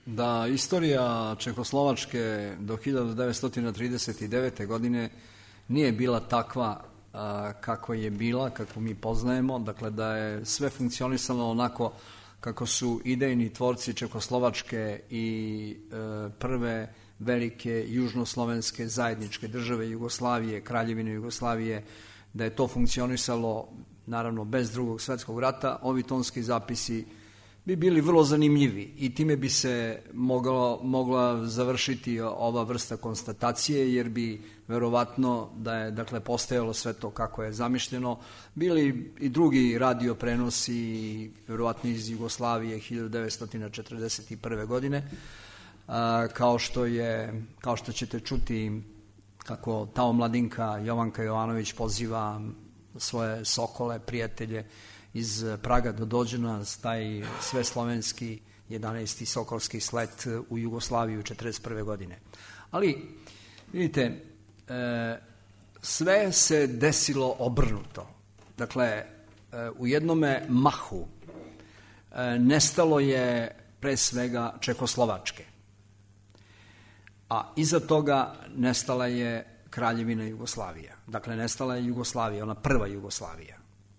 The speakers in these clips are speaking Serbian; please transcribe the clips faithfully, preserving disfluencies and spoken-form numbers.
da istorija Čehoslovačke do hiljadu devetsto trideset devete. godine nije bila takva a, kako je bila, kako mi poznajemo, dakle da je sve funkcionisalo onako kako su idejni tvorci Čehoslovačke i e, prve velike južnoslovenske zajedničke države Jugoslavije, Kraljevine Jugoslavije, da je to funkcionisalo naravno bez drugog svetskog rata. Ovi tonski zapisi bi bili vrlo zanimljivi i time bi se moglo, mogla završiti ova vrsta konstatacije, jer bi verovatno da je dakle postojalo sve to kako je zamišljeno, bili i drugi radio prenosi verovatno iz Jugoslavije hiljadu devetsto četrdeset prve. godine, a, kao što je kao što ćete čuti kako ta omladinka Jovanka Jovanović poziva svoje sokole, prijatelje iz Praga da dođu na taj sveslovenski jedanaesti sokolski slet u Jugoslaviju četrdeset prve. godine. Ali, vidite, sve se desilo obrnuto. Dakle, u jednome mahu nestalo je pre svega Čehoslovačke, a iza toga nestala je Kraljevina Jugoslavija. Dakle, nestala je Jugoslavija, ona prva Jugoslavija.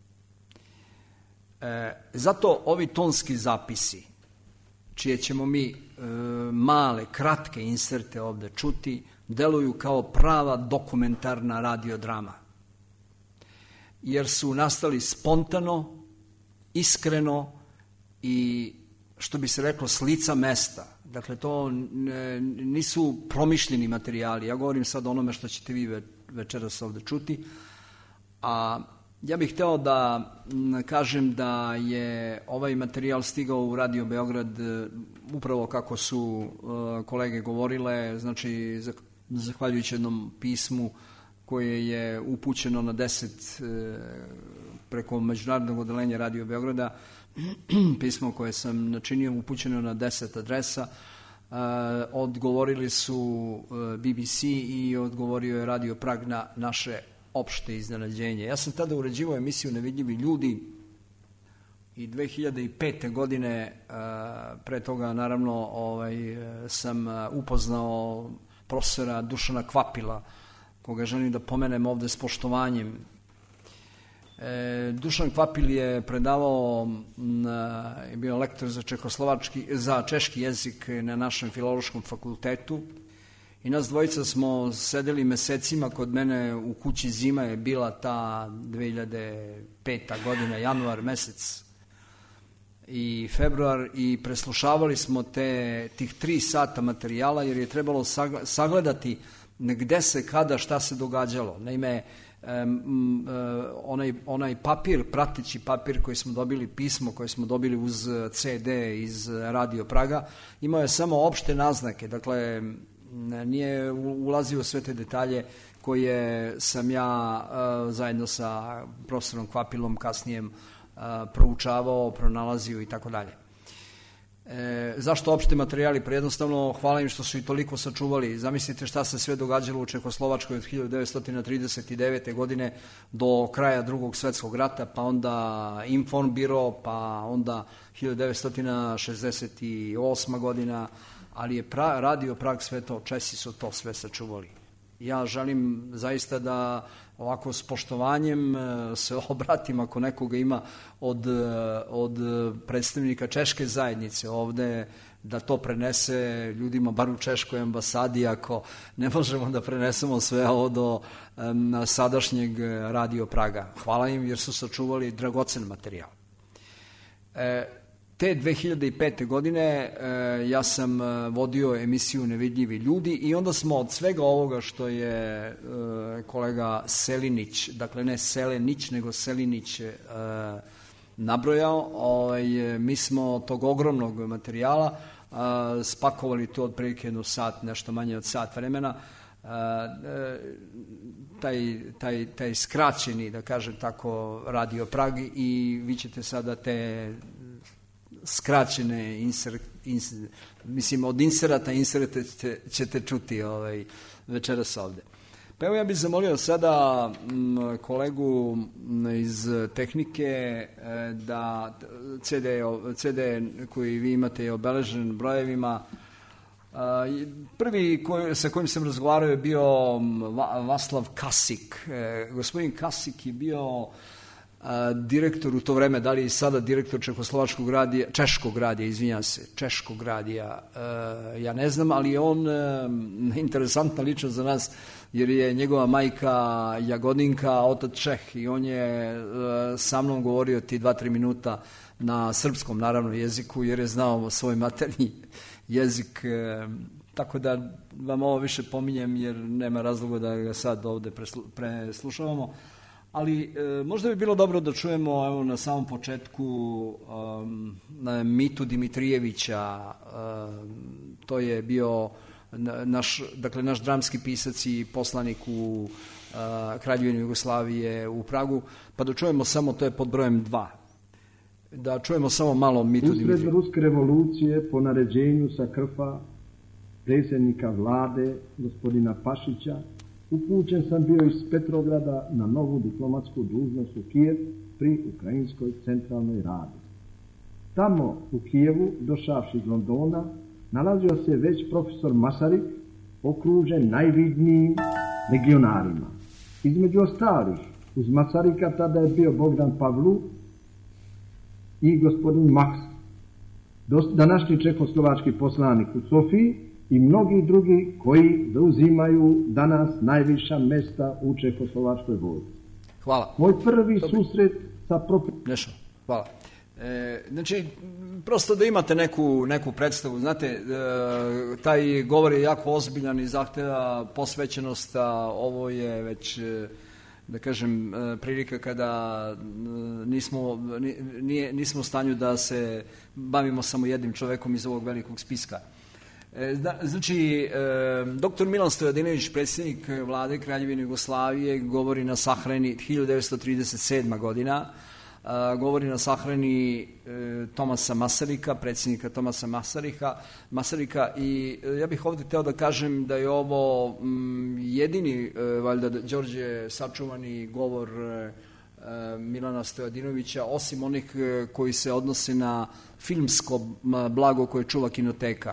E, zato ovi tonski zapisi, čije ćemo mi e, male, kratke inserte ovde čuti, deluju kao prava dokumentarna radiodrama. Jer su nastali spontano, iskreno i, što bi se reklo, s lica mesta. Dakle, to nisu promišljeni materijali. Ja govorim sad o onome što ćete vi večeras ovde čuti. A ja bih hteo da kažem da je ovaj materijal stigao u Radio Beograd upravo kako su kolege govorile, znači zahvaljujući jednom pismu koje je upućeno na deset preko međunarodnog odelenja Radio Beograda, pismo koje sam načinio upućeno na deset adresa. Uh, odgovorili su uh, B B C i odgovorio je Radio Prag na naše opšte iznenađenje. Ja sam tada uređivao emisiju Nevidljivi ljudi i dve hiljade pete. godine, uh, pre toga naravno ovaj, sam upoznao profesora Dušana Kvapila, koga želim da pomenem ovde s poštovanjem. E, Dušan Kvapil je predavao, na, je bio lektor za, čehoslovački, za češki jezik na našem filološkom fakultetu i nas dvojica smo sedeli mesecima kod mene u kući. Zima je bila ta dve hiljade peta. godina, januar mesec i februar, i preslušavali smo te, tih tri sata materijala, jer je trebalo sagledati gde se, kada, šta se događalo. Naime, Um, uh, onaj, onaj papir, prateći papir koji smo dobili, pismo koje smo dobili uz C D iz Radio Praga, imao je samo opšte naznake, dakle nije ulazio sve te detalje koje sam ja uh, zajedno sa profesorom Kvapilom kasnije uh, proučavao, pronalazio i tako dalje. E, zašto opšte materijali? Pre jednostavno, hvala im što su i toliko sačuvali. Zamislite šta se sve događalo u Čehoslovačkoj od hiljadu devetsto trideset devete. godine do kraja drugog svetskog rata, pa onda Informbiro, pa onda hiljadu devetsto šezdeset osma. godina, ali je pra, Radio Prag sve to, Česi su to sve sačuvali. Ja želim zaista da ovako s poštovanjem se obratim ako nekoga ima od, od predstavnika češke zajednice ovde, da to prenese ljudima bar u češkoj ambasadi, ako ne možemo da prenesemo sve ovo do um, sadašnjeg Radio Praga. Hvala im jer su sačuvali dragocen materijal. E, Te dve hiljade pete. godine e, ja sam vodio emisiju Nevidljivi ljudi i onda smo od svega ovoga što je e, kolega Selinić, dakle ne Selenić nego Selinić e, nabrojao, ovaj, mi smo tog ogromnog materijala e, spakovali to otprilike jednu sat, nešto manje od sat vremena. E, taj, taj, taj skraćeni, da kažem tako, Radio Prag, i vi ćete sada te skraćene insert, insert, mislim od inserata inserate ćete, ćete čuti ovaj, večeras ovde. Pa evo ja bih zamolio sada m, kolegu iz tehnike e, da C D, C D koji vi imate je obeležen brojevima, Prvi koji, sa kojim sam razgovarao je bio Vaslav Kasik. Gospodin Kasik je bio direktor u to vreme, da li je sada direktor Čehoslovačkog radija, Češkog radija, izvinjam se, Češkog radija, ja ne znam, ali je on interesantna ličnost za nas, jer je njegova majka Jagodinka, a otac Čeh, i on je sa mnom govorio ti dva, tri minuta na srpskom, naravno, jeziku, jer je znao svoj maternji jezik, tako da vam ovo više pominjem, jer nema razloga da ga sad ovde preslušavamo. Ali e, možda bi bilo dobro da čujemo, evo, na samom početku um, na Mitu Dimitrijevića. Um, to je bio naš, dakle, naš dramski pisac i poslanik u uh, Kraljevini Jugoslavije u Pragu, pa da čujemo samo, to je pod brojem dva. Da čujemo samo malo Mitu Dimitrijevića. Usred ruske revolucije po naređenju sa Krfa predsjednika vlade gospodina Pašića upućen sam bio iz Petrograda na novu diplomatsku dužnost u Kijev pri Ukrajinskoj centralnoj radi. Tamo u Kijevu, došavši iz Londona, nalazio se već profesor Masarik, okružen najvidnijim legionarima. Između ostalih, uz Masarika tada je bio Bogdan Pavlu i gospodin Maks, današnji čehoslovački poslanik u Sofiji, i mnogi drugi koji zauzimaju danas najviša mesta u čehoslovačkoj vojsci. Hvala. Moj prvi susret sa prof... Nešto, hvala. E, znači, prosto da imate neku, neku predstavu, znate, e, taj govor je jako ozbiljan i zahteva posvećenost, a ovo je već, da kažem, prilika kada nismo, nije, nismo u stanju da se bavimo samo jednim čovekom iz ovog velikog spiska. Znači, doktor Milan Stojadinović, predsjednik vlade Kraljevine Jugoslavije, govori na sahrani hiljadu devetsto trideset sedma godina, govori na sahrani Tomasa Masarika, predsjednika Tomasa Masarika, Masarika i ja bih ovdje hteo da kažem da je ovo jedini, valjda, Đorđe, sačuvani govor Milana Stojadinovića, osim onih koji se odnose na filmsko blago koje čuva kinoteka.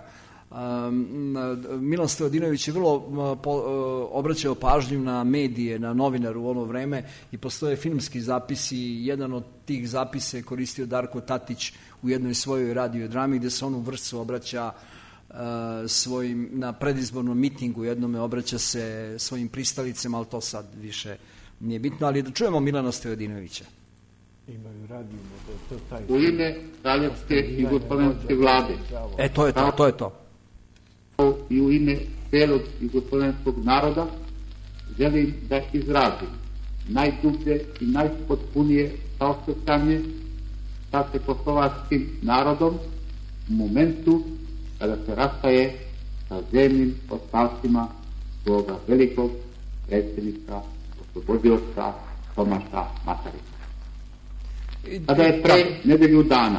Milan Stojadinović je vrlo obraćao pažnju na medije, na novinaru u ono vreme i postoje filmski zapisi. Jedan od tih zapisa je koristio Darko Tatić u jednoj svojoj radiodrami gde se on u Vršcu obraća svojim, na predizbornom mitingu jednome obraća se svojim pristalicama, ali to sad više nije bitno, ali da čujemo Milana Stojadinovića. Imaju radio, to je taj... U ime kraljevske i jugoslovenske vlade. E, to je to, to je to. I u ime celog jugoslovenskog naroda želim da izrazim najdublje i najpotpunije saosećanje sa čehoslovačkim narodom u momentu kada se rastaje sa zemljim ostacima svoga velikog predsjednika, oslobodioca Tomaša Masarika. Kada je pre nedelju dana,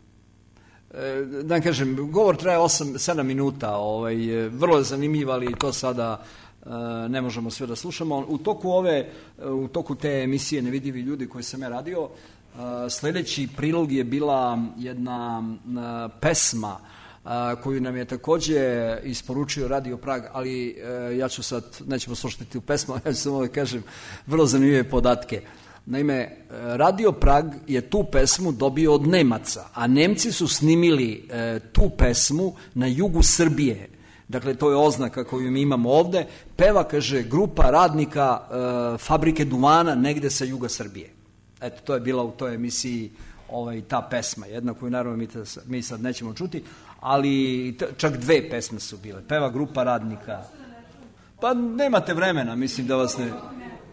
da kažem, govor traje osam sedam minuta, ovaj, vrlo je zanimljiv, ali to sada uh, ne možemo sve da slušamo. U toku ove, u toku te emisije Nevidljivi ljudi koje sam ja radio, uh, sljedeći prilog je bila jedna uh, pesma uh, koju nam je takođe isporučio Radio Prag, ali uh, ja ću sad, nećemo slušati tu pesmu, ja ću samo da kažem vrlo zanimljive podatke. Naime, Radio Prag je tu pesmu dobio od Nemaca, a Nemci su snimili e, tu pesmu na jugu Srbije. Dakle, to je oznaka koju mi imamo ovde. Peva, kaže, grupa radnika e, fabrike duvana negde sa juga Srbije. Eto, to je bila u toj emisiji ovaj, ta pesma, jedna koju naravno mi, mi sad nećemo čuti, ali t, čak dve pesme su bile. Peva grupa radnika. Pa nemate vremena, mislim da vas ne...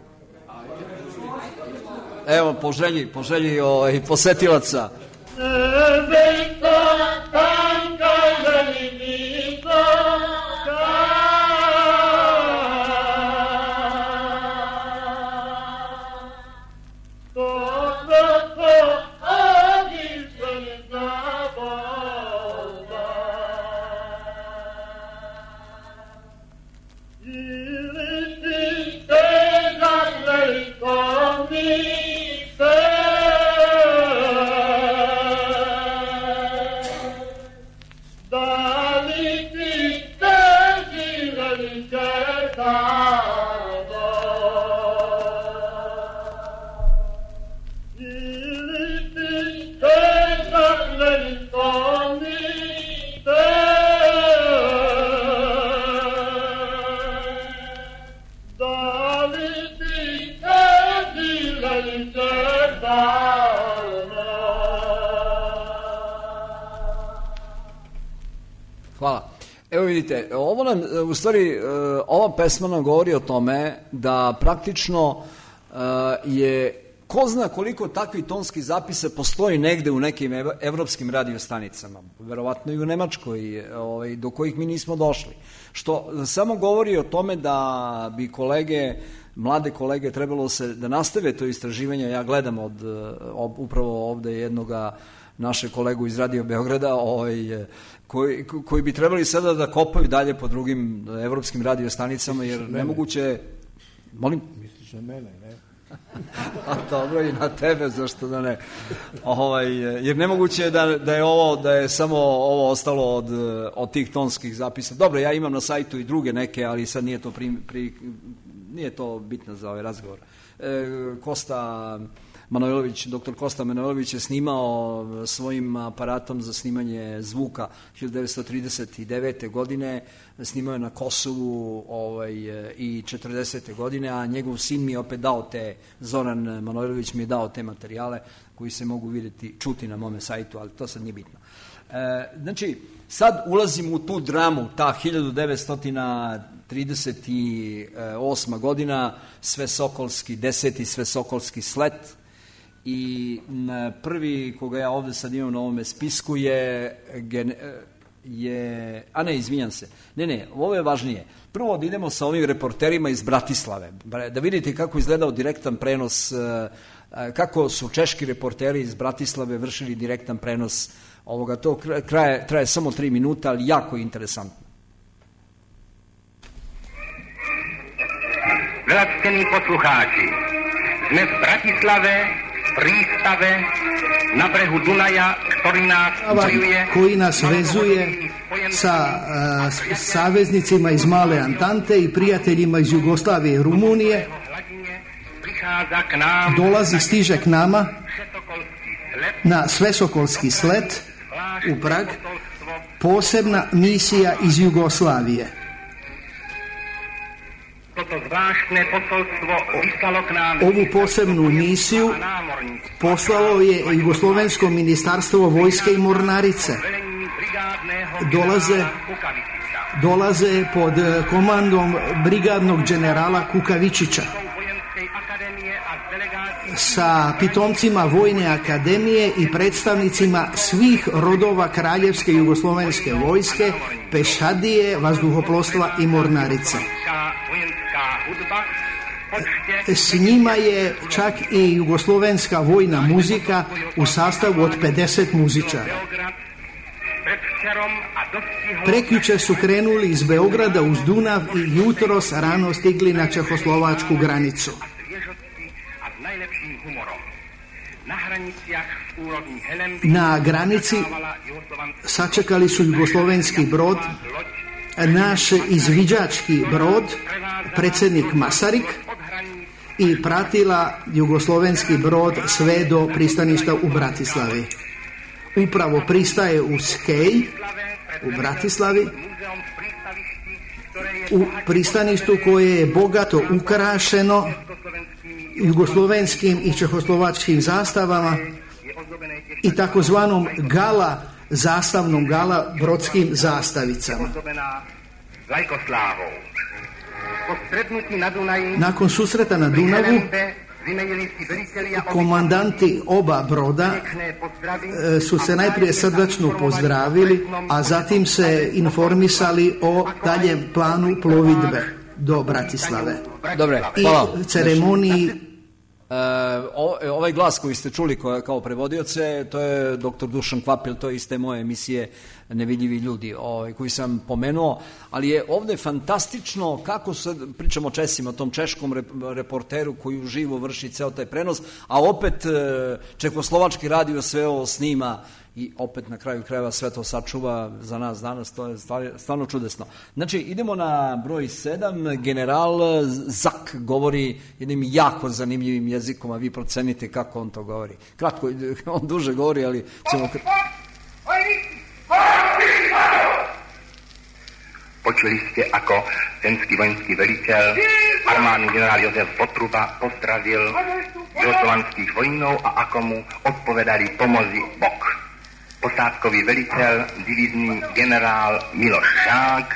Evo, po želji, po želji ovaj, posetilaca. Hvala. Evo vidite, ovo nam, u stvari, ova pesma nam govori o tome da praktično je, ko zna koliko takvih tonskih zapisa postoji negde u nekim evropskim radiostanicama, verovatno i u Nemačkoj, do kojih mi nismo došli. Što samo govori o tome da bi kolege, mlade kolege, trebalo se da nastave to istraživanje. Ja gledam od, upravo ovde jednoga naše kolegu iz Radio Beograda, ovaj, koji, koji bi trebali sada da kopaju dalje po drugim evropskim radiostanicama, jer nemoguće... Molim? Misliš na mene, ne? A dobro, i na tebe, zašto da ne? Ovaj, jer nemoguće je da, da je ovo, da je samo ovo ostalo od, od tih tonskih zapisa. Dobro, ja imam na sajtu i druge neke, ali sad nije to, pri, pri, nije to bitno za ovaj razgovor. E, Kosta Manojlović, doktor Kosta Manojlović je snimao svojim aparatom za snimanje zvuka hiljadu devetsto trideset devete. godine, snimao je na Kosovu ovaj, i četrdesete. godine, a njegov sin mi je opet dao te, Zoran Manojlović mi je dao te materijale koji se mogu vidjeti, čuti na mome sajtu, ali to sad nije bitno. E, znači, sad ulazimo u tu dramu, ta hiljadu devetsto trideset osma. godina, Svesokolski, deseti Svesokolski slet, i prvi koga ja ovde sad imam na ovome spisku je, je a ne, izvinjam se, ne, ne, ovo je važnije. Prvo da idemo sa ovim reporterima iz Bratislave, da vidite kako izgledao direktan prenos, kako su češki reporteri iz Bratislave vršili direktan prenos ovoga. To traje, traje samo tri minuta, ali jako interesantno. Dragocení poslucháči, sme v Bratislave, prístave na brehu Dunaja, ktorý nás spojuje, koji nas vezuje sa uh, saveznicima iz Male Antante i prijateljima iz Jugoslavije i Rumunije, dolazi, stiže k nama na Svesokolski slet u Prag, posebna misija iz Jugoslavije. Ovu posebnu misiju poslalo je Jugoslovensko ministarstvo vojske i mornarice. Dolaze, dolaze pod komandom brigadnog generala Kukavičića sa pitomcima Vojne akademije i predstavnicima svih rodova Kraljevske Jugoslovenske vojske, pešadije, vazduhoplovstva i mornarice. S njima je čak i jugoslovenska vojna muzika u sastavu od pedeset muzičara. Prekjuče su krenuli iz Beograda uz Dunav i jutros rano stigli na čehoslovačku granicu. Na granici sačekali su jugoslovenski brod, naš izviđački brod, predsjednik Masarik, i pratila jugoslovenski brod sve do pristaništa u Bratislavi. Upravo pristaje u Skej u Bratislavi, u pristaništu koje je bogato ukrašeno jugoslovenskim i čehoslovačkim zastavama i takozvanom gala, zastavnom gala brodskim zastavicama. Nakon susreta na Dunavu komandanti oba broda su se najprije srdačno pozdravili, a zatim se informisali o daljem planu plovidbe do Bratislave. Dobre, hvala. I ceremoniji. E, ovaj glas koji ste čuli kao prevodioce, to je doktor Dušan Kvapil, to je iz te moje emisije Nevidljivi ljudi, ovaj, koji sam pomenuo, ali je ovde fantastično kako se, pričamo o Česima, o tom češkom reporteru koji uživo vrši ceo taj prenos, a opet čehoslovački radio sve ovo snima i opet na kraju krajeva sve to sačuva za nas danas, to je stvarno čudesno. Znači, idemo na broj sedam, general Zak govori jednim jako zanimljivim jezikom, a vi procenite kako on to govori. Kratko, on duže govori, ali ćemo... Počuli ste, ako zemský vojenský veliteľ armádny generál Jozef Votruba pozdravil jugoslovanských vojnov a ako mu odpovedali pomozi bok. posádkový velitel, divizní generál Miloš Žák,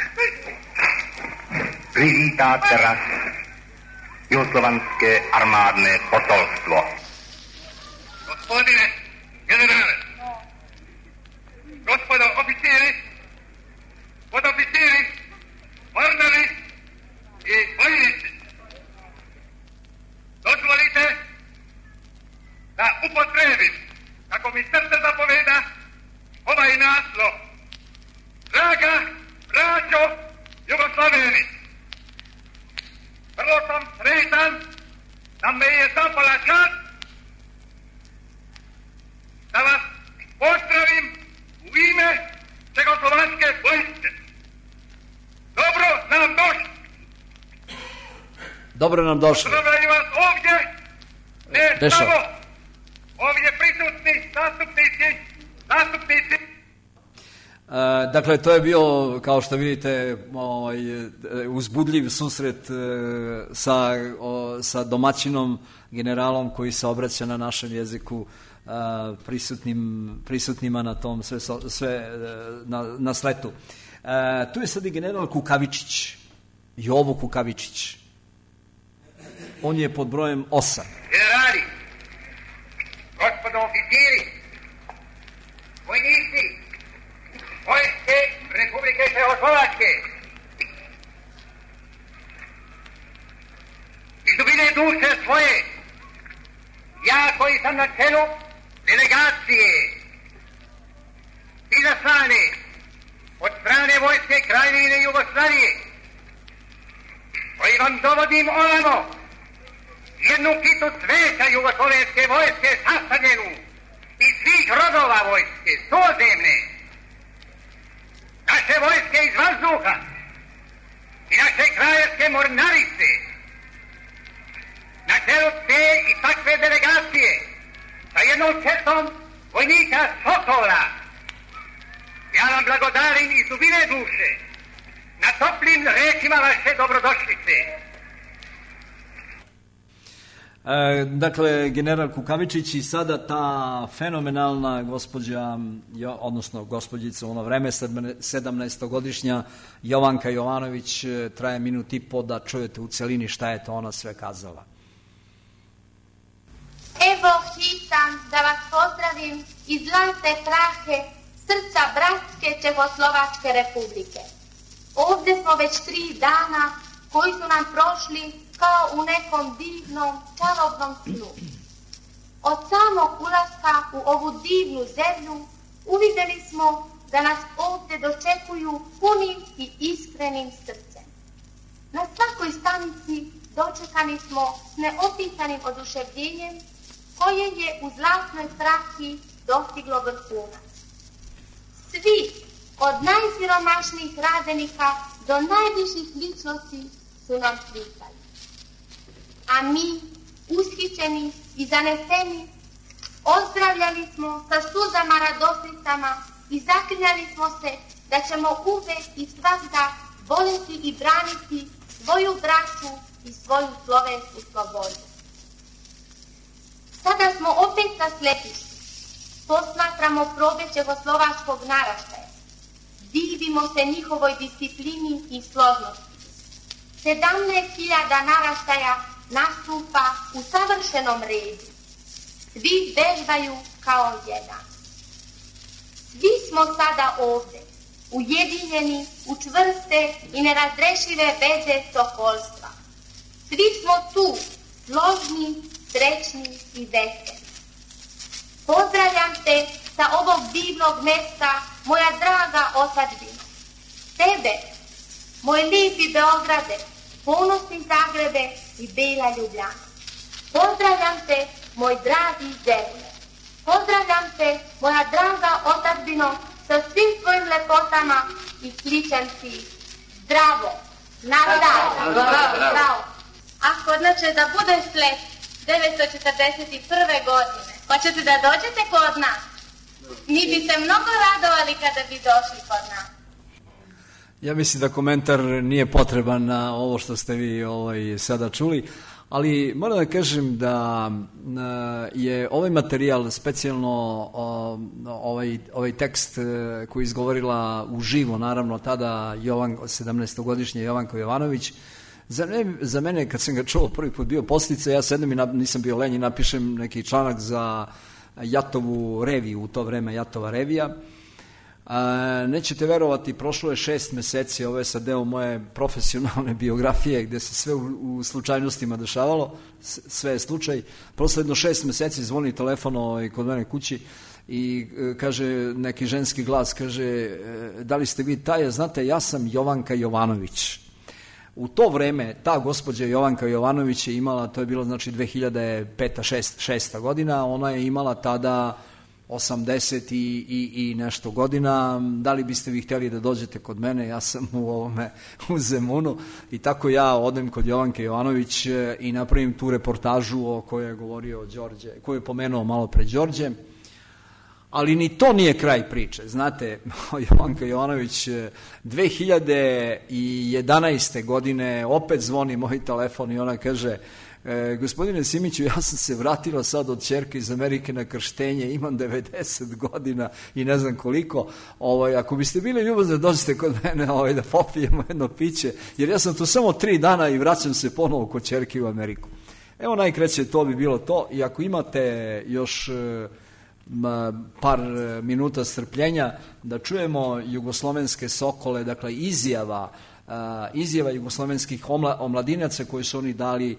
privítá teraz juhoslovanské armádné posolstvo. Gospodine generále, gospodo oficíri, podoficíri, mornari i vojnici, dozvolite da upotrebim, kako mi srce zapoveda, ovaj naslov. Draga braćo Jugoslaveni, vrlo sam sretan da me je zapala čast da vas pozdravim u ime Čekoslovanske vojske. Dobro nam došli. Dobro nam došli. Pozdravljaju vas ovdje, ne Dešo. samo ovdje prisutni zastupnici, zastupnici. E, dakle, to je bio, kao što vidite, ovaj, uzbudljiv susret e, sa, o, sa domaćinom, generalom koji se obraća na našem jeziku, e, prisutnim, prisutnima na tom sve, sve na, na sletu. E, tu je sad i general Kukavičić, Jovo Kukavičić. On je pod brojem osam. Generali, gospodo oficiri, vojnici, vojske Republike Čehoslovačke, iz dubine duše svoje, ja koji sam na čelu delegacije izaslane od strane vojske Kraljevine Jugoslavije, koji vam dovodim ovamo jednu kitu cveća jugoslovenske vojske sastavljenu iz svih rodova vojske, dozemne, naše vojske iz vazduha i naše kraljevske mornarice, na čelu te i takve delegacije sa jednom četom vojnika Sokola. Ja vam blagodarim iz dubine duše na toplim rečima vaše dobrodošlice. E, dakle, general Kukavičić i sada ta fenomenalna gospođa, odnosno gospođica u ono vreme, sedamnaestogodišnja Jovanka Jovanović, traje minut i po da čujete u celini šta je to ona sve kazala. Evo hitam da vas pozdravim iz zlate prahe srca bratske Čehoslovačke republike. Ovdje smo već tri dana koji su nam prošli kao u nekom divnom, čarobnom snu. Od samog ulaska u ovu divnu zemlju uvidjeli smo da nas ovdje dočekuju punim i iskrenim srcem. Na svakoj stanici dočekani smo s neopisanim oduševljenjem koje je u zlatnoj prahi dostiglo vrhunac. Svi, od najsiromašnijih radenika do najviših ličnosti, su nam slikali. A mi, ushićeni i zaneseni, ozdravljali smo sa suzama radosnicama i zaklinjali smo se da ćemo uvek i svakda voljeti i braniti svoju braću i svoju slovensku slobodu. Sada smo opet na sletištu, posmatramo probe čehoslovačkog naraštaja, divimo se njihovoj disciplini i složnosti. sedamnaest hiljada naraštaja nastupa u savršenom redu. Svi vežbaju kao jedan. Svi smo sada ovdje, ujedinjeni u čvrste i nerazrešive veze sokolstva. Svi smo tu, složni, srećni i veseli. Pozdravljam te sa ovog divnog mjesta, moja draga otadžbino. Tebe, moj lijepi Beograde, ponosni Zagrebe i bela Ljubljana. Pozdravljam te, moj dragi zemlje. Pozdravljam te, moja draga otadžbino, sa svim svojim lepotama i sličan si. Zdravo! Nazdar! Zdravo! Ako znači da bude sled devetsto četrdeset prve godine, hoćete da dođete kod nas? Mi bi se mnogo radovali kada bi došli kod nas. Ja mislim da komentar nije potreban na ovo što ste vi ovaj, sada čuli, Ali moram da kažem da je ovaj materijal, specijalno ovaj, ovaj tekst koji je izgovorila uživo, naravno tada Jovan, sedamnaestogodišnji Jovanko Jovanović, za, ne, za mene kad sam ga čuo prvi put bio postica, ja sedem i nap, nisam bio lenji, napišem neki članak za Jatovu reviju, u to vreme Jatova revija. A, nećete verovati, prošlo je šest meseci, ovo je sad deo moje profesionalne biografije gde se sve u, u slučajnostima dešavalo, sve je slučaj. Prošlo jedno šest meseci, zvoni telefon ovaj, kod mene kući i e, kaže neki ženski glas, kaže e, da li ste vi taj, znate, ja sam Jovanka Jovanović. U to vreme ta gospođa Jovanka Jovanović je imala, to je bilo znači dve hiljade peta šesta godina, ona je imala tada osamdeset i, i, i nešto godina. Da li biste vi htjeli da dođete kod mene? Ja sam u ovome u Zemunu i tako ja odem kod Jovanke Jovanović i napravim tu reportažu o kojoj je govorio Đorđe, koju je pomenuo malo pre Đorđe. Ali ni to nije kraj priče. Znate, Jovanka Jovanović dve hiljade jedanaeste godine opet zvoni moj telefon i ona kaže: E, gospodine Simiću, ja sam se vratila sad od ćerke iz Amerike na krštenje, imam devedeset godina i ne znam koliko, ovaj, ako biste bili ljubazni, dođite kod mene ovaj, da popijemo jedno piće, jer ja sam tu samo tri dana i vraćam se ponovo kod ćerke u Ameriku. Evo najkraće, to bi bilo to, i ako imate još par minuta strpljenja da čujemo jugoslovenske sokole, dakle izjava Uh, izjava jugoslovenskih omla, omladinaca koji su oni dali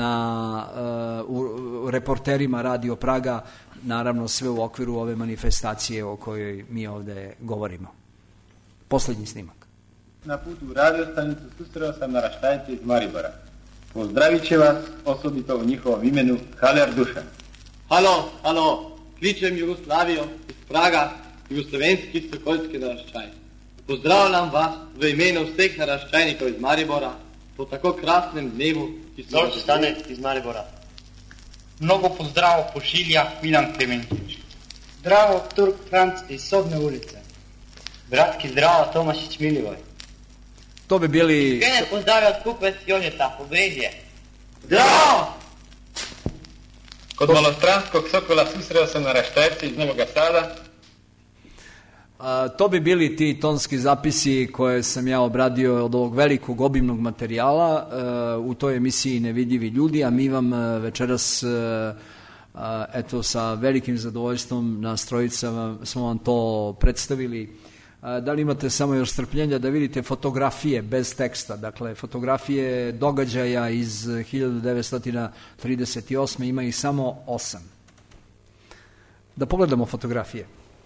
na uh, u, u reporterima Radio Praga, naravno sve u okviru ove manifestacije o kojoj mi ovde govorimo. Poslednji snimak. Na putu u radiostanicu susreo sam naraštajce iz Maribora. Pozdravit će vas osobito u njihovom imenu Haler Dušan. Halo, halo, kličem Jugoslavio iz Praga, jugoslovenski sokolski naraštajci. Pozdravljam vas v imenu vseh naraščajnikov iz Maribora po tako krasnem dnevu, ki so... Dolče stane iz Maribora. Mnogo pozdrav pošilja Milan Klementič. Zdravo, Turk Franc iz Sobne ulice. Bratki zdravo, Tomašić Milivoj. To bi bili... Iskene pozdravlja skupaj Jožeta, Pobrežje. Zdravo! Kod malostranskog sokola susreo sam naraštajce iz Novog Sada. A, to bi bili ti tonski zapisi koje sam ja obradio od ovog velikog obimnog materijala a, u toj emisiji Nevidljivi ljudi, a mi vam a, večeras a, a, eto sa velikim zadovoljstvom nas trojica smo vam to predstavili. A, da li imate samo još strpljenja da vidite fotografije bez teksta, dakle fotografije događaja iz hiljadu devetsto trideset osme, ima ih samo osam. Da pogledamo fotografije.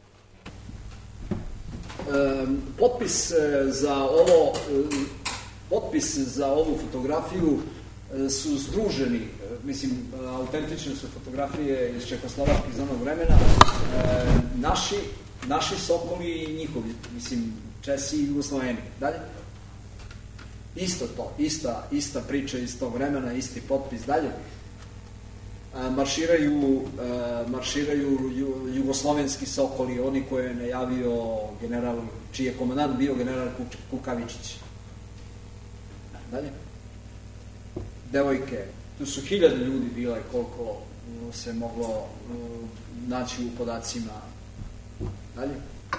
Potpis za ovo potpis za ovu fotografiju su združeni, mislim, autentične su fotografije iz čehoslovačkih iz onog vremena, naši, naši sokoli i njihovi, mislim, Česi i Jugosloveni. Dalje? Isto to, ista, ista priča iz tog vremena, isti potpis. Dalje? Marširaju, marširaju jugoslovenski sokoli, oni koje je najavio general, čiji je komandant bio general Kukavičić. Dalje. Devojke, tu su hiljade ljudi bile koliko se moglo naći u podacima. Dalje.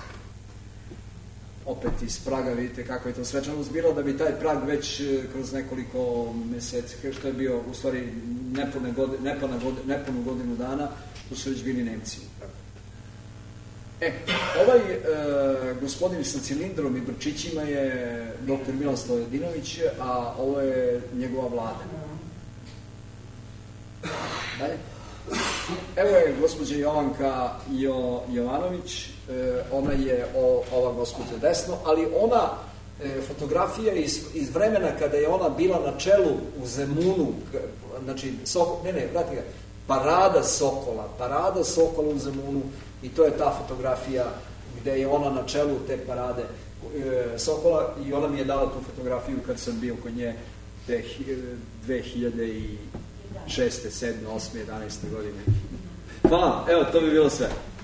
Opet iz Praga, vidite kako je to svečanost bilo, da bi taj Prag već kroz nekoliko meseci, što je bio u stvari nepune godine, nepuna godine, nepunu godinu dana, tu su već bili Nemci u Pragu. E, ovaj e, gospodin sa cilindrom i brčićima je doktor Milan Stojadinović, a ovo je njegova vlada. Dalje. Evo je gospođa Jovanka Jo, Jovanović, e, ona je o, ova gospođa desno, ali ona, e, fotografija iz, iz vremena kada je ona bila na čelu u Zemunu, znači, soko, ne, ne, vrati ga, parada Sokola, parada Sokola u Zemunu, i to je ta fotografija gde je ona na čelu te parade e, Sokola, i ona mi je dala tu fotografiju kad sam bio kod nje te dve hiljade šeste, sedme, osme, jedanaeste godine. Hvala, evo, to bi bilo sve.